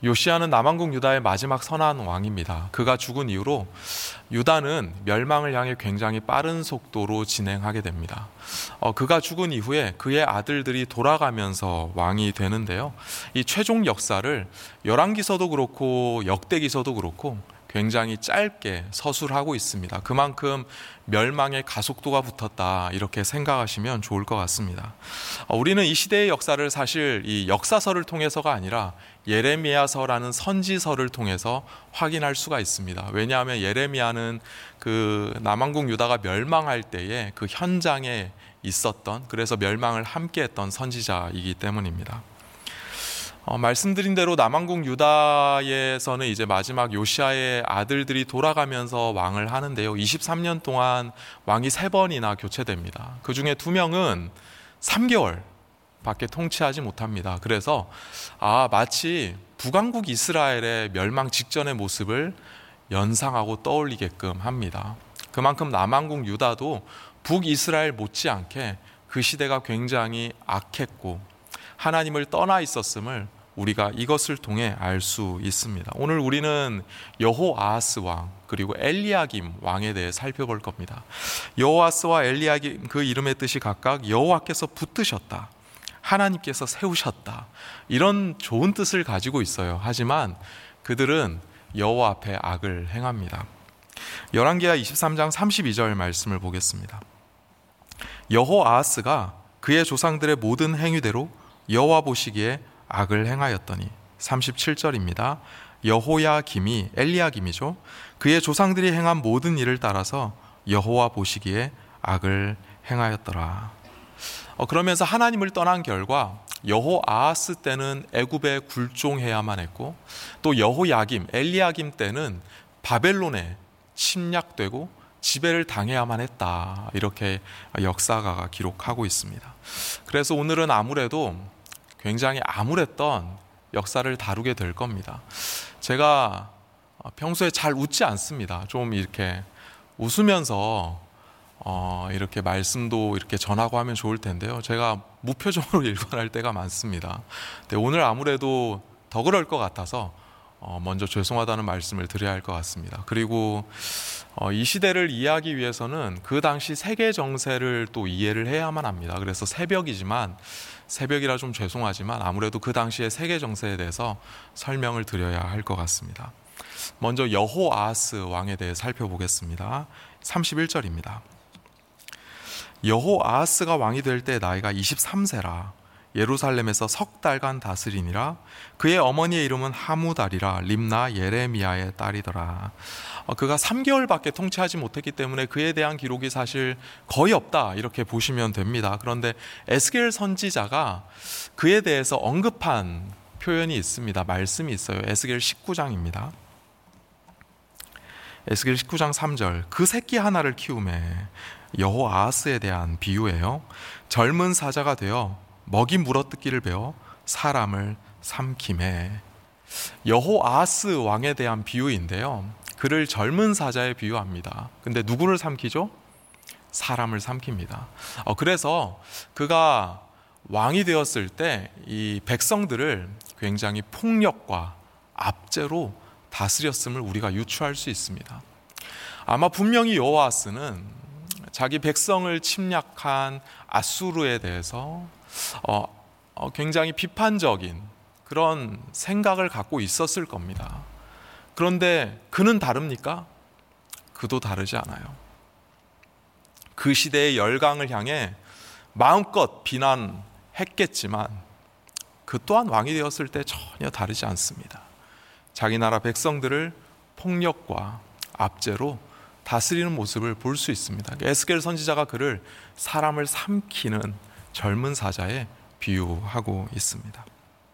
요시야는 남왕국 유다의 마지막 선한 왕입니다. 그가 죽은 이후로 유다는 멸망을 향해 굉장히 빠른 속도로 진행하게 됩니다. 그가 죽은 이후에 그의 아들들이 돌아가면서 왕이 되는데요. 이 최종 역사를 열왕기서도 그렇고 역대기서도 그렇고 굉장히 짧게 서술하고 있습니다. 그만큼 멸망의 가속도가 붙었다, 이렇게 생각하시면 좋을 것 같습니다. 우리는 이 시대의 역사를 사실 이 역사서를 통해서가 아니라 예레미야서라는 선지서를 통해서 확인할 수가 있습니다. 왜냐하면 예레미야는 그 남왕국 유다가 멸망할 때에 그 현장에 있었던, 그래서 멸망을 함께했던 선지자이기 때문입니다. 말씀드린 대로 남왕국 유다에서는 이제 마지막 요시야의 아들들이 돌아가면서 왕을 하는데요. 23년 동안 왕이 3번이나 교체됩니다. 그 중에 2명은 3개월 밖에 통치하지 못합니다. 그래서 마치 북왕국 이스라엘의 멸망 직전의 모습을 연상하고 떠올리게끔 합니다. 그만큼 남왕국 유다도 북이스라엘 못지않게 그 시대가 굉장히 악했고 하나님을 떠나 있었음을 우리가 이것을 통해 알 수 있습니다. 오늘 우리는 여호아하스 왕 그리고 엘리야김 왕에 대해 살펴볼 겁니다. 여호아스와 엘리야김, 그 이름의 뜻이 각각 여호와께서 붙드셨다, 하나님께서 세우셨다, 이런 좋은 뜻을 가지고 있어요. 하지만 그들은 여호와 앞에 악을 행합니다. 열왕기하 23장 32절 말씀을 보겠습니다. 여호아하스가 그의 조상들의 모든 행위대로 여호와 보시기에 악을 행하였더니, 37절입니다. 여호야김이, 엘리야김이죠, 그의 조상들이 행한 모든 일을 따라서 여호와 보시기에 악을 행하였더라. 그러면서 하나님을 떠난 결과 여호아하스 때는 애굽에 굴종해야만 했고, 또 여호야김, 엘리야김 때는 바벨론에 침략되고 지배를 당해야만 했다, 이렇게 역사가가 기록하고 있습니다. 그래서 오늘은 아무래도 굉장히 암울했던 역사를 다루게 될 겁니다. 제가 평소에 잘 웃지 않습니다. 좀 이렇게 웃으면서 이렇게 말씀도 이렇게 전하고 하면 좋을 텐데요. 제가 무표정으로 일관할 때가 많습니다. 근데 오늘 아무래도 더 그럴 것 같아서 먼저 죄송하다는 말씀을 드려야 할 것 같습니다. 그리고 이 시대를 이해하기 위해서는 그 당시 세계 정세를 또 이해를 해야만 합니다. 그래서 새벽이라 좀 죄송하지만 아무래도 그 당시의 세계 정세에 대해서 설명을 드려야 할 것 같습니다. 먼저 여호아하스 왕에 대해 살펴보겠습니다. 31절입니다. 여호아하스가 왕이 될 때 나이가 23세라 예루살렘에서 석 달간 다스리니라. 그의 어머니의 이름은 하무달이라 림나 예레미야의 딸이더라. 그가 3개월밖에 통치하지 못했기 때문에 그에 대한 기록이 사실 거의 없다, 이렇게 보시면 됩니다. 그런데 에스겔 선지자가 그에 대해서 언급한 표현이 있습니다. 말씀이 있어요. 에스겔 19장입니다. 에스겔 19장 3절. 그 새끼 하나를 키우매. 여호아하스에 대한 비유예요. 젊은 사자가 되어 먹이 물어뜯기를 배워 사람을 삼키매. 여호아하스 왕에 대한 비유인데요, 그를 젊은 사자에 비유합니다. 근데 누구를 삼키죠? 사람을 삼킵니다. 그래서 그가 왕이 되었을 때 이 백성들을 굉장히 폭력과 압제로 다스렸음을 우리가 유추할 수 있습니다. 아마 분명히 여호아하스는 자기 백성을 침략한 아수르에 대해서 굉장히 비판적인 그런 생각을 갖고 있었을 겁니다. 그런데 그는 다릅니까? 그도 다르지 않아요. 그 시대의 열강을 향해 마음껏 비난했겠지만 그 또한 왕이 되었을 때 전혀 다르지 않습니다. 자기 나라 백성들을 폭력과 압제로 다스리는 모습을 볼 수 있습니다. 에스겔 선지자가 그를 사람을 삼키는 젊은 사자에 비유하고 있습니다.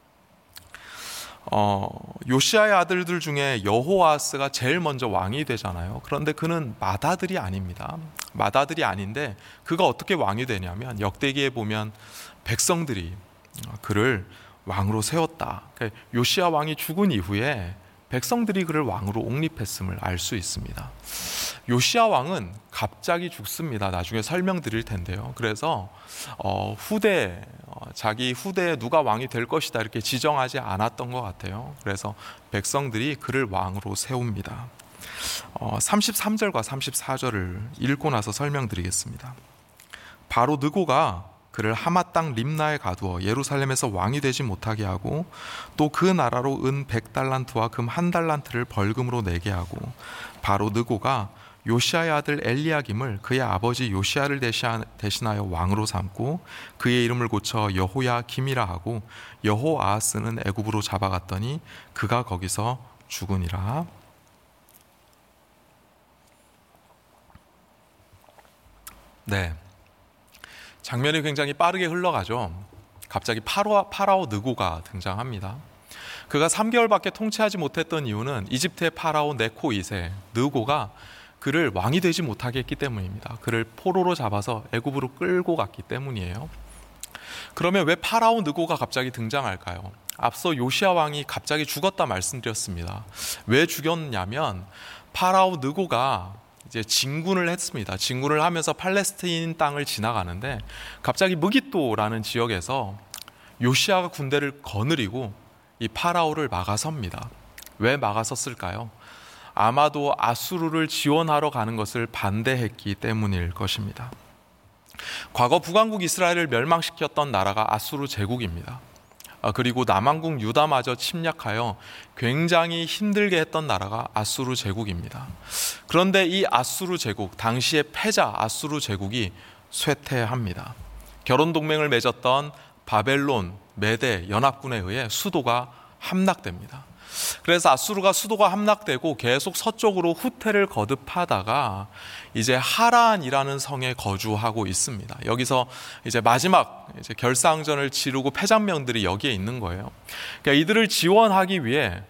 요시야의 아들들 중에 여호아하스가 제일 먼저 왕이 되잖아요. 그런데 그는 맏아들이 아닙니다. 맏아들이 아닌데 그가 어떻게 왕이 되냐면, 역대기에 보면 백성들이 그를 왕으로 세웠다. 그러니까 요시야 왕이 죽은 이후에 백성들이 그를 왕으로 옹립했음을 알 수 있습니다. 요시야 왕은 갑자기 죽습니다. 나중에 설명드릴 텐데요. 그래서 자기 후대에 누가 왕이 될 것이다 이렇게 지정하지 않았던 것 같아요. 그래서 백성들이 그를 왕으로 세웁니다. 33절과 34절을 읽고 나서 설명드리겠습니다. 바로 느고가 그를 하마 땅 림나에 가두어 예루살렘에서 왕이 되지 못하게 하고 또 그 나라로 은 100달란트와 금 1달란트를 벌금으로 내게 하고 바로 느고가 요시야의 아들 엘리야김을 그의 아버지 요시야를 대신하여 왕으로 삼고 그의 이름을 고쳐 여호야김이라 하고 여호아하스는 애굽으로 잡아갔더니 그가 거기서 죽으니라. 네, 장면이 굉장히 빠르게 흘러가죠. 갑자기 파라오 느고가 등장합니다. 그가 3개월밖에 통치하지 못했던 이유는 이집트의 파라오 네코 2세 느고가 그를 왕이 되지 못하게 했기 때문입니다. 그를 포로로 잡아서 애굽으로 끌고 갔기 때문이에요. 그러면 왜 파라오 느고가 갑자기 등장할까요? 앞서 요시야 왕이 갑자기 죽었다 말씀드렸습니다. 왜 죽였냐면 파라오 느고가 이제 진군을 했습니다. 진군을 하면서 팔레스타인 땅을 지나가는데 갑자기 무깃도라는 지역에서 요시야가 군대를 거느리고 이 파라오를 막아섭니다. 왜 막아섰을까요? 아마도 아수르를 지원하러 가는 것을 반대했기 때문일 것입니다. 과거 북왕국 이스라엘을 멸망시켰던 나라가 아수르 제국입니다. 그리고 남왕국 유다마저 침략하여 굉장히 힘들게 했던 나라가 아수르 제국입니다. 그런데 이 아수르 제국, 당시의 패자 아수르 제국이 쇠퇴합니다. 결혼 동맹을 맺었던 바벨론, 메대 연합군에 의해 수도가 함락됩니다. 그래서 아수르가 수도가 함락되고 계속 서쪽으로 후퇴를 거듭하다가 이제 하란이라는 성에 거주하고 있습니다. 여기서 이제 마지막 결상전을 치르고 패장면들이 여기에 있는 거예요. 그러니까 이들을 지원하기 위해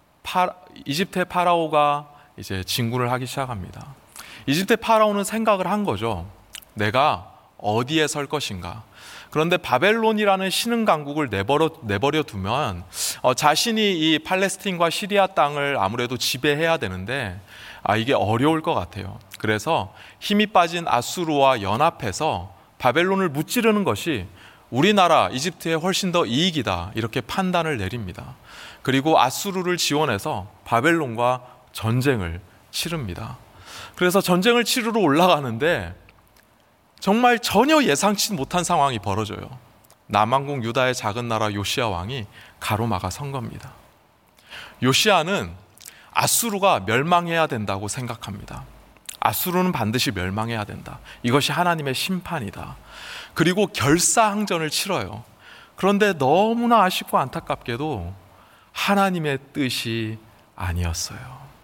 이집트의 파라오가 이제 진군을 하기 시작합니다. 이집트의 파라오는 생각을 한 거죠. 내가 어디에 설 것인가? 그런데 바벨론이라는 신흥 강국을 내버려 두면 자신이 이 팔레스틴과 시리아 땅을 아무래도 지배해야 되는데 이게 어려울 것 같아요. 그래서 힘이 빠진 아수르와 연합해서 바벨론을 무찌르는 것이 우리나라 이집트에 훨씬 더 이익이다 이렇게 판단을 내립니다. 그리고 아수르를 지원해서 바벨론과 전쟁을 치릅니다. 그래서 전쟁을 치르러 올라가는데 정말 전혀 예상치 못한 상황이 벌어져요. 남왕국 유다의 작은 나라 요시야 왕이 가로막아 선 겁니다. 요시야는 아수르가 멸망해야 된다고 생각합니다. 아수르는 반드시 멸망해야 된다. 이것이 하나님의 심판이다. 그리고 결사항전을 치러요. 그런데 너무나 아쉽고 안타깝게도 하나님의 뜻이 아니었어요.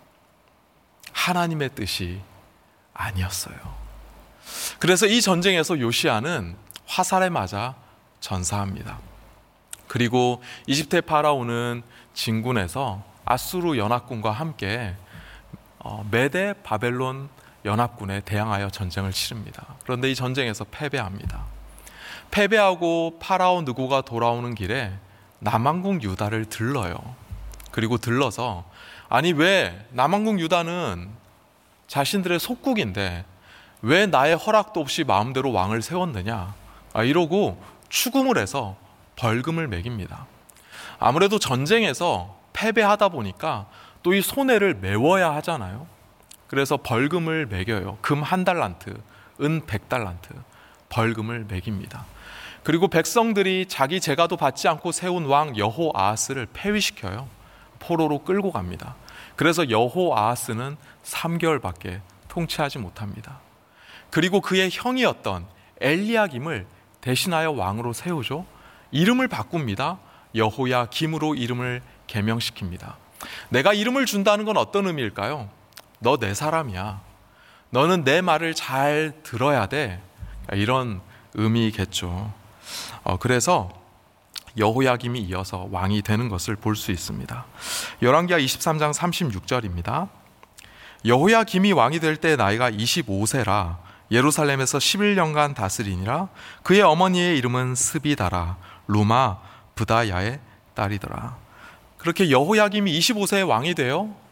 하나님의 뜻이 아니었어요. 그래서 이 전쟁에서 요시야는 화살에 맞아 전사합니다. 그리고 이집트의 파라오는 진군해서 아수르 연합군과 함께 메대 바벨론 연합군에 대항하여 전쟁을 치릅니다. 그런데 이 전쟁에서 패배합니다. 패배하고 파라오 느고가 돌아오는 길에 남왕국 유다를 들러요. 그리고 들러서 아니 왜 남왕국 유다는 자신들의 속국인데 왜 나의 허락도 없이 마음대로 왕을 세웠느냐 이러고 추궁을 해서 벌금을 매깁니다. 아무래도 전쟁에서 패배하다 보니까 또 이 손해를 메워야 하잖아요. 그래서 벌금을 매겨요. 금 1달란트, 은 100달란트 벌금을 매깁니다. 그리고 백성들이 자기 재가도 받지 않고 세운 왕 여호아하스를 폐위시켜요. 포로로 끌고 갑니다. 그래서 여호아하스는 3개월밖에 통치하지 못합니다. 그리고 그의 형이었던 엘리야김을 대신하여 왕으로 세우죠. 이름을 바꿉니다. 여호야김으로 이름을 개명시킵니다. 내가 이름을 준다는 건 어떤 의미일까요? 너 내 사람이야. 너는 내 말을 잘 들어야 돼. 이런 의미겠죠. 그래서 여호야김이 이어서 왕이 되는 것을 볼 수 있습니다. 열왕기하 23장 36절입니다. 여호야김이 왕이 될 때 나이가 25세라 예루살렘에서 11년간 다스리니라. 그의 어머니의 이름은 스비다라 루마 브다야의 딸이더라. 그렇게 여호야김이 25세에 왕이 되어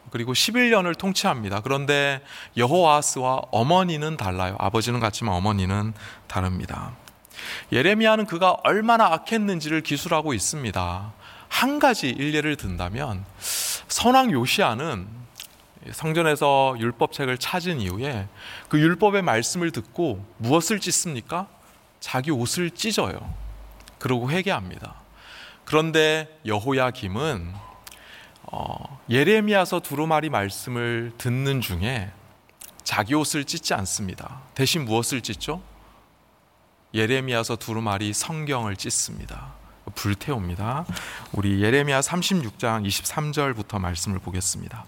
그리고 11년을 통치합니다. 그런데 여호아하스와 어머니는 달라요. 아버지는 같지만 어머니는 다릅니다. 예레미야는 그가 얼마나 악했는지를 기술하고 있습니다. 한 가지 일례를 든다면, 선왕 요시야는 성전에서 율법책을 찾은 이후에 그 율법의 말씀을 듣고 무엇을 찢습니까? 자기 옷을 찢어요. 그러고 회개합니다. 그런데 여호야김은 예레미야서 두루마리 말씀을 듣는 중에 자기 옷을 찢지 않습니다. 대신 무엇을 찢죠? 예레미야서 두루마리 성경을 찢습니다. 불태웁니다. 우리 예레미야 36장 23절부터 말씀을 보겠습니다.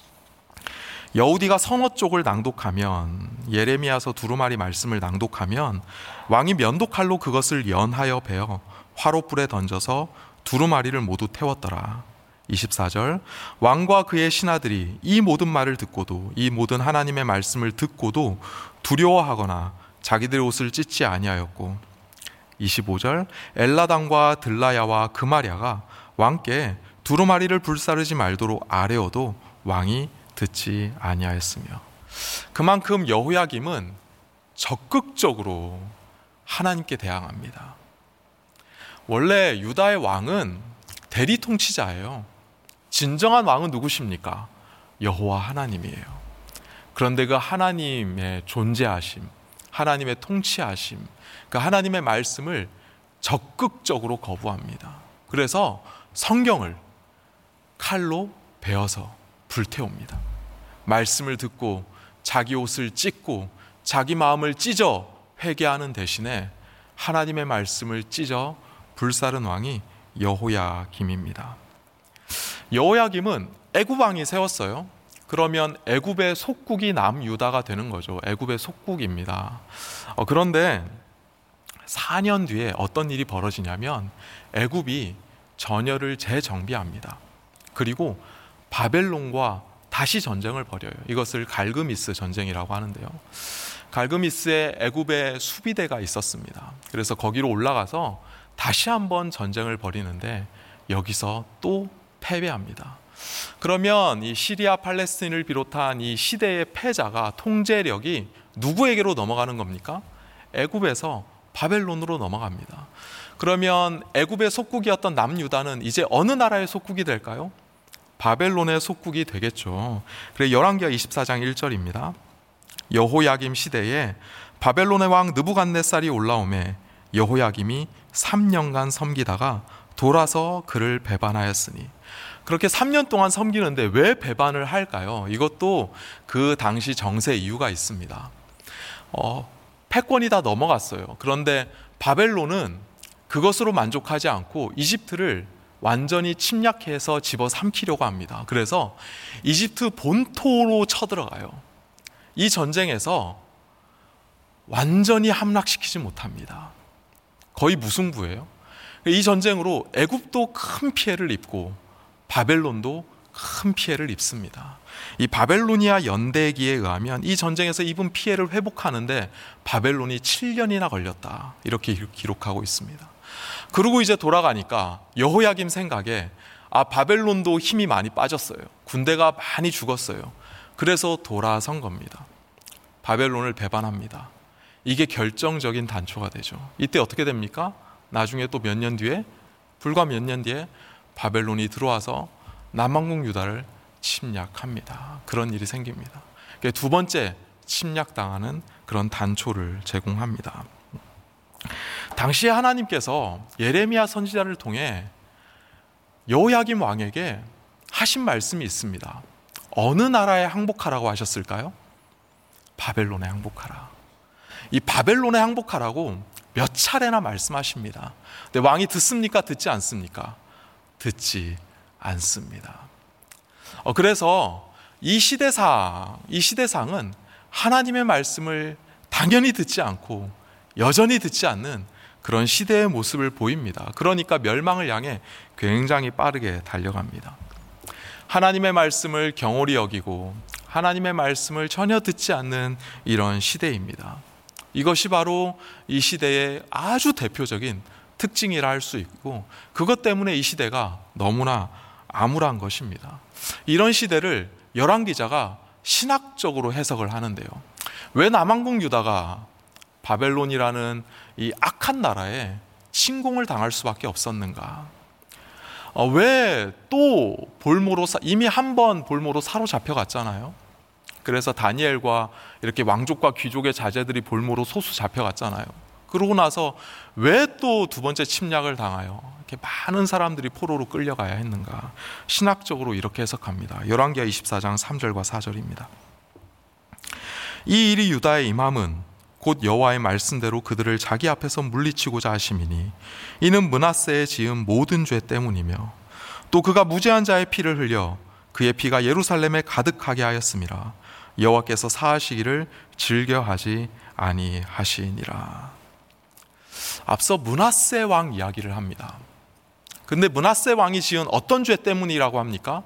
여우디가 서너 쪽을 낭독하면, 예레미야서 두루마리 말씀을 낭독하면 왕이 면도칼로 그것을 연하여 베어 화롯불에 던져서 두루마리를 모두 태웠더라. 24절, 왕과 그의 신하들이 이 모든 말을 듣고도, 이 모든 하나님의 말씀을 듣고도 두려워하거나 자기들의 옷을 찢지 아니하였고, 25절, 엘라당과 들라야와 그마랴가 왕께 두루마리를 불사르지 말도록 아뢰어도 왕이 듣지 아니하였으며, 그만큼 여호야김은 적극적으로 하나님께 대항합니다. 원래 유다의 왕은 대리 통치자예요. 진정한 왕은 누구십니까? 여호와 하나님이에요. 그런데 그 하나님의 존재하심, 하나님의 통치하심, 그 하나님의 말씀을 적극적으로 거부합니다. 그래서 성경을 칼로 베어서 불태웁니다. 말씀을 듣고 자기 옷을 찢고 자기 마음을 찢어 회개하는 대신에 하나님의 말씀을 찢어 불사른 왕이 여호야김입니다. 여호야김은 애굽 왕이 세웠어요. 그러면 애굽의 속국이 남유다가 되는 거죠. 애굽의 속국입니다. 그런데 4년 뒤에 어떤 일이 벌어지냐면 애굽이 전열을 재정비합니다. 그리고 바벨론과 다시 전쟁을 벌여요. 이것을 갈그미스 전쟁이라고 하는데요. 갈그미스에 애굽의 수비대가 있었습니다. 그래서 거기로 올라가서 다시 한번 전쟁을 벌이는데 여기서 또 패배합니다. 그러면 이 시리아 팔레스틴을 비롯한 이 시대의 패자가, 통제력이 누구에게로 넘어가는 겁니까? 애굽에서 바벨론으로 넘어갑니다. 그러면 애굽의 속국이었던 남유다는 이제 어느 나라의 속국이 될까요? 바벨론의 속국이 되겠죠. 그래 열왕기하 24장 1절입니다. 여호야김 시대에 바벨론의 왕 느부갓네살이 올라오매 여호야김이 3년간 섬기다가 돌아서 그를 배반하였으니. 그렇게 3년 동안 섬기는데 왜 배반을 할까요? 이것도 그 당시 정세 이유가 있습니다. 패권이 다 넘어갔어요. 그런데 바벨론은 그것으로 만족하지 않고 이집트를 완전히 침략해서 집어삼키려고 합니다. 그래서 이집트 본토로 쳐들어가요. 이 전쟁에서 완전히 함락시키지 못합니다. 거의 무승부예요. 이 전쟁으로 애굽도 큰 피해를 입고 바벨론도 큰 피해를 입습니다. 이 바벨로니아 연대기에 의하면 이 전쟁에서 입은 피해를 회복하는데 바벨론이 7년이나 걸렸다, 이렇게 기록하고 있습니다. 그리고 이제 돌아가니까 여호야김 생각에 바벨론도 힘이 많이 빠졌어요. 군대가 많이 죽었어요. 그래서 돌아선 겁니다. 바벨론을 배반합니다. 이게 결정적인 단초가 되죠. 이때 어떻게 됩니까? 나중에 또 몇 년 뒤에, 불과 몇 년 뒤에 바벨론이 들어와서 남왕국 유다를 침략합니다. 그런 일이 생깁니다. 두 번째 침략당하는 그런 단초를 제공합니다. 당시에 하나님께서 예레미야 선지자를 통해 여호야김 왕에게 하신 말씀이 있습니다. 어느 나라에 항복하라고 하셨을까요? 바벨론에 항복하라. 이 바벨론에 항복하라고 몇 차례나 말씀하십니다. 근데 왕이 듣습니까? 듣지 않습니까? 듣지 않습니다. 그래서 이 시대상은 하나님의 말씀을 당연히 듣지 않고 여전히 듣지 않는 그런 시대의 모습을 보입니다. 그러니까 멸망을 향해 굉장히 빠르게 달려갑니다. 하나님의 말씀을 경홀히 여기고 하나님의 말씀을 전혀 듣지 않는 이런 시대입니다. 이것이 바로 이 시대의 아주 대표적인 특징이라 할 수 있고, 그것 때문에 이 시대가 너무나 암울한 것입니다. 이런 시대를 열왕 기자가 신학적으로 해석을 하는데요. 왜 남왕국 유다가 바벨론이라는 이 악한 나라에 침공을 당할 수밖에 없었는가? 왜 또 이미 한 번 볼모로 사로잡혀 갔잖아요. 그래서 다니엘과 이렇게 왕족과 귀족의 자제들이 볼모로 소수 잡혀갔잖아요. 그러고 나서 왜 또 두 번째 침략을 당하여 이렇게 많은 사람들이 포로로 끌려가야 했는가? 신학적으로 이렇게 해석합니다. 열왕기하 24장 3절과 4절입니다. 이 일이 유다에 임함은 곧 여호와의 말씀대로 그들을 자기 앞에서 물리치고자 하심이니 이는 므낫세의 지은 모든 죄 때문이며 또 그가 무죄한 자의 피를 흘려 그의 피가 예루살렘에 가득하게 하였음이라. 여호와께서 사하시기를 즐겨하지 아니하시니라. 앞서 므낫세 왕 이야기를 합니다. 근데 므낫세 왕이 지은 어떤 죄 때문이라고 합니까?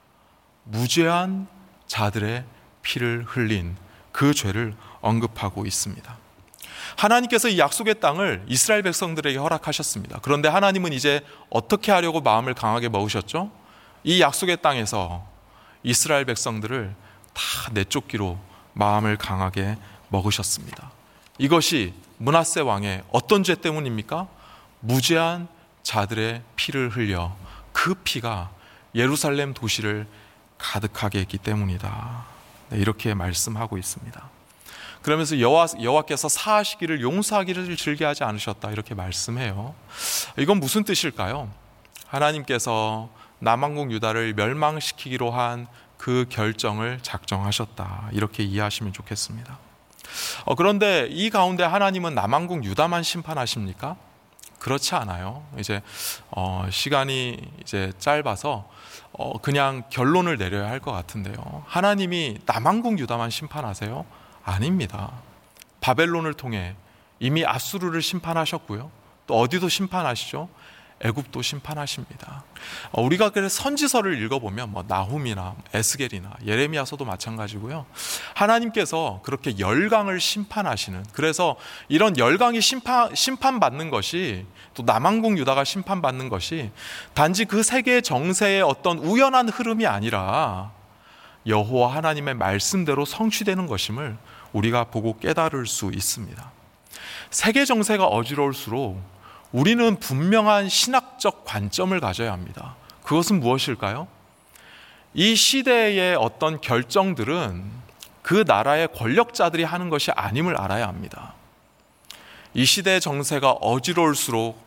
무죄한 자들의 피를 흘린 그 죄를 언급하고 있습니다. 하나님께서 이 약속의 땅을 이스라엘 백성들에게 허락하셨습니다. 그런데 하나님은 이제 어떻게 하려고 마음을 강하게 먹으셨죠? 이 약속의 땅에서 이스라엘 백성들을 다 내쫓기로 마음을 강하게 먹으셨습니다. 이것이 므낫세 왕의 어떤 죄 때문입니까? 무죄한 자들의 피를 흘려 그 피가 예루살렘 도시를 가득하게 했기 때문이다. 이렇게 말씀하고 있습니다. 그러면서 여호와께서 사하시기를 용서하기를 즐겨하지 않으셨다 이렇게 말씀해요. 이건 무슨 뜻일까요? 하나님께서 남왕국 유다를 멸망시키기로 한 그 결정을 작정하셨다 이렇게 이해하시면 좋겠습니다. 그런데 이 가운데 하나님은 남왕국 유다만 심판하십니까? 그렇지 않아요. 이제 시간이 이제 짧아서 그냥 결론을 내려야 할 것 같은데요. 하나님이 남왕국 유다만 심판하세요? 아닙니다. 바벨론을 통해 이미 아수르를 심판하셨고요. 또 어디도 심판하시죠? 애굽도 심판하십니다. 우리가 그래서 선지서를 읽어보면 나훔이나 에스겔이나 예레미야서도 마찬가지고요. 하나님께서 그렇게 열강을 심판하시는, 그래서 이런 열강이 심판받는 것이, 또 남왕국 유다가 심판받는 것이 단지 그 세계의 정세의 어떤 우연한 흐름이 아니라 여호와 하나님의 말씀대로 성취되는 것임을 우리가 보고 깨달을 수 있습니다. 세계 정세가 어지러울수록 우리는 분명한 신학적 관점을 가져야 합니다. 그것은 무엇일까요? 이 시대의 어떤 결정들은 그 나라의 권력자들이 하는 것이 아님을 알아야 합니다. 이 시대의 정세가 어지러울수록,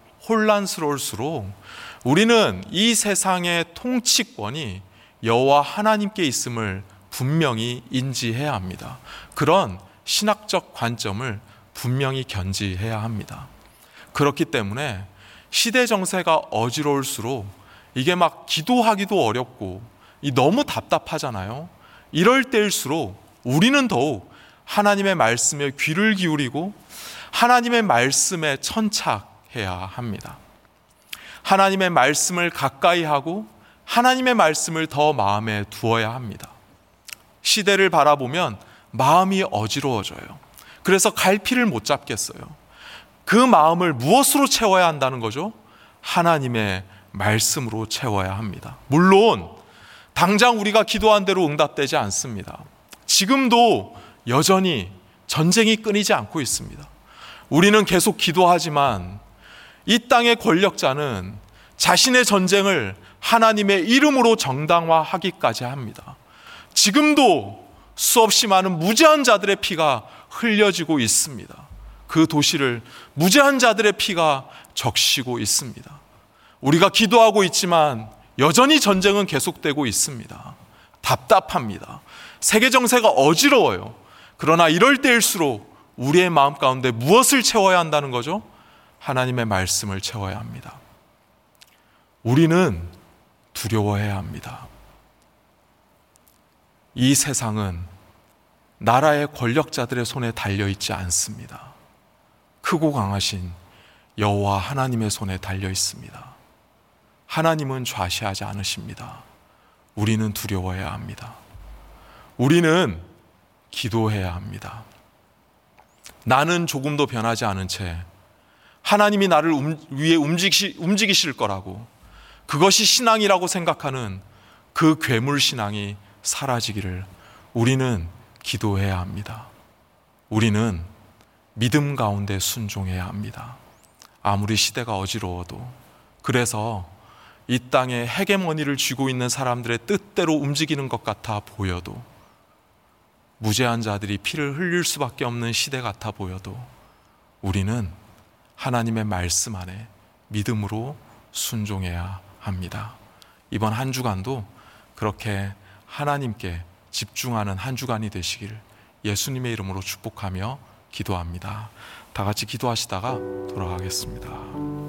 혼란스러울수록 우리는 이 세상의 통치권이 여호와 하나님께 있음을 분명히 인지해야 합니다. 그런 신학적 관점을 분명히 견지해야 합니다. 그렇기 때문에 시대 정세가 어지러울수록 이게 막 기도하기도 어렵고 너무 답답하잖아요. 이럴 때일수록 우리는 더욱 하나님의 말씀에 귀를 기울이고 하나님의 말씀에 천착해야 합니다. 하나님의 말씀을 가까이 하고 하나님의 말씀을 더 마음에 두어야 합니다. 시대를 바라보면 마음이 어지러워져요. 그래서 갈피를 못 잡겠어요. 그 마음을 무엇으로 채워야 한다는 거죠? 하나님의 말씀으로 채워야 합니다. 물론 당장 우리가 기도한 대로 응답되지 않습니다. 지금도 여전히 전쟁이 끊이지 않고 있습니다. 우리는 계속 기도하지만 이 땅의 권력자는 자신의 전쟁을 하나님의 이름으로 정당화하기까지 합니다. 지금도 수없이 많은 무죄한 자들의 피가 흘려지고 있습니다. 그 도시를 무죄한 자들의 피가 적시고 있습니다. 우리가 기도하고 있지만 여전히 전쟁은 계속되고 있습니다. 답답합니다. 세계 정세가 어지러워요. 그러나 이럴 때일수록 우리의 마음 가운데 무엇을 채워야 한다는 거죠? 하나님의 말씀을 채워야 합니다. 우리는 두려워해야 합니다. 이 세상은 나라의 권력자들의 손에 달려있지 않습니다. 크고 강하신 여호와 하나님의 손에 달려 있습니다. 하나님은 좌시하지 않으십니다. 우리는 두려워해야 합니다. 우리는 기도해야 합니다. 나는 조금도 변하지 않은 채 하나님이 나를 위해 움직이실 거라고, 그것이 신앙이라고 생각하는 그 괴물 신앙이 사라지기를 우리는 기도해야 합니다. 우리는 믿음 가운데 순종해야 합니다. 아무리 시대가 어지러워도. 그래서 이 땅에 헤게모니를 쥐고 있는 사람들의 뜻대로 움직이는 것 같아 보여도, 무죄한 자들이 피를 흘릴 수밖에 없는 시대 같아 보여도 우리는 하나님의 말씀 안에 믿음으로 순종해야 합니다. 이번 한 주간도 그렇게 하나님께 집중하는 한 주간이 되시길 예수님의 이름으로 축복하며 기도합니다. 다 같이 기도하시다가 돌아가겠습니다.